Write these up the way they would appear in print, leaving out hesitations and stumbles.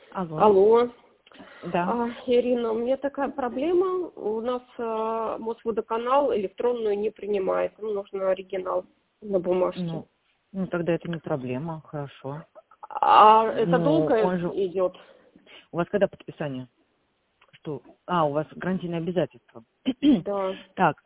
Алло. Алло. Да. Ирина, у меня такая проблема. У нас Мосводоканал электронную не принимает. Нам нужен оригинал на бумажке. Ну, тогда это не проблема, хорошо. А это Ну, долго он же... идет? У вас когда подписание? Что? У вас гарантийное обязательство. Да. Так,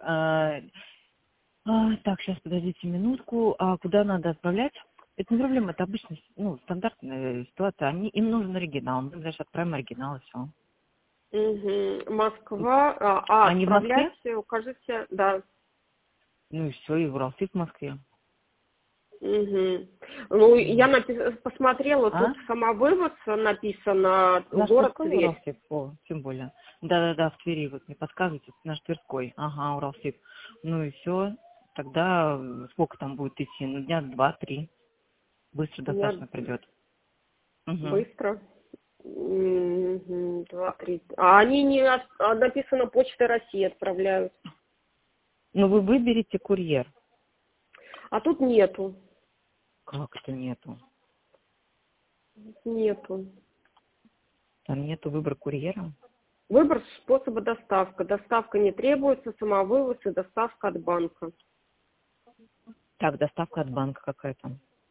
так, сейчас подождите минутку. А куда надо отправлять? Это не проблема, это обычно, стандартная ситуация. Им нужен оригинал. Мы, значит, отправим оригинал, и все. Угу. Москва. Они в Москве? Отправлять, укажите, да. Ну и все, и в Уралсиб в Москве. Угу. Ну, я посмотрела, А? тут самовывоз написано, Наш город Тверской, Тверь. Уралсиб, тем более. Да, в Твери, вот мне подсказывайте, наш Тверской. Ага, Уралсиб. Ну и все. Тогда сколько там будет идти? Ну, дня 2-3. Быстро Дня достаточно придет. Угу. быстро. 2-3. А они не написано Почта России отправляют. Ну, вы выберете курьер. А тут нету. Как это нету? Нету. Там нету выбора курьера? Выбор способа доставки. Доставка не требуется, самовывоз и доставка от банка. Так, доставка от банка какая-то.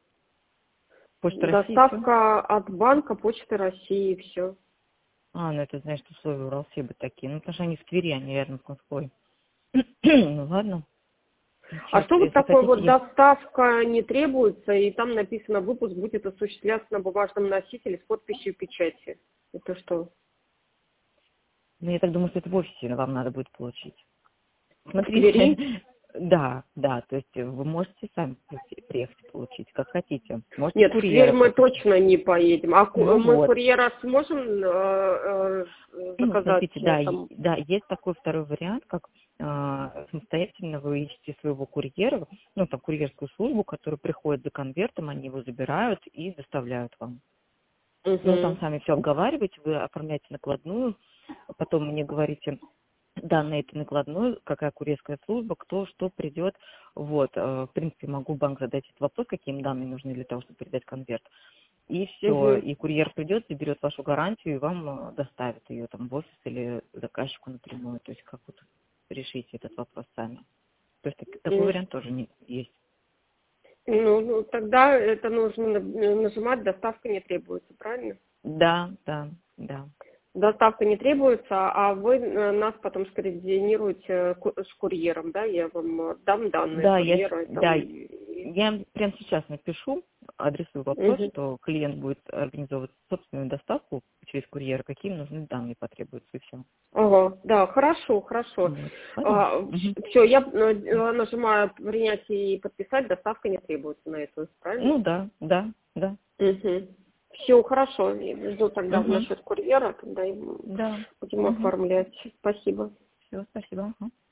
Почта России, все? Доставка от банка Почты России, все. Ну это, значит, условия Уралсиба такие. Ну, потому что они в Твери, они рядом с Москвой. Ну, ладно. А Сейчас, что вот если такое хотите, вот доставка не требуется, и там написано, выпуск будет осуществляться на бумажном носителе с подписью и печати. Это что? Ну, я так думаю, что это в офисе вам надо будет получить. В Твери? Смотрите, да, то есть вы можете сами приехать и получить, как хотите. Можете Нет, в Тверь курьера мы попросить. точно не поедем. А Ну мы вот. курьера сможем Ну, заказать смотрите, да, там? есть такой второй вариант, как самостоятельно вы ищете своего курьера, там курьерскую службу, которая приходит за конвертом, они его забирают и доставляют вам. Ну, там Угу. сами все обговариваете, вы оформляете накладную, потом мне говорите данные этой накладной, какая курьерская служба, кто что придет. Вот, в принципе, могу в банк задать этот вопрос, какие им данные нужны для того, чтобы передать конверт. И все, Угу. и курьер придет, заберет вашу гарантию и вам доставит ее там в офис или заказчику напрямую. То есть как вот решите этот вопрос сами. То есть такой вариант тоже есть. Ну, тогда это нужно нажимать, доставка не требуется, правильно? Да. Доставка не требуется, а вы нас потом скоординируете с курьером, да? Я вам дам данные Да, курьера. я им прямо сейчас напишу, адресую вопрос, Угу. что клиент будет организовывать собственную доставку через курьера, какие им нужны данные потребуются, и все. Ага, да, хорошо. Вот. Ладно? Мгм. Все, я нажимаю принять и подписать, доставка не требуется на это, правильно? Ну да. Угу. Все, хорошо. Я жду тогда Угу. насчет курьера, тогда и Да. будем Угу. оформлять. Спасибо. Все, спасибо. Ага.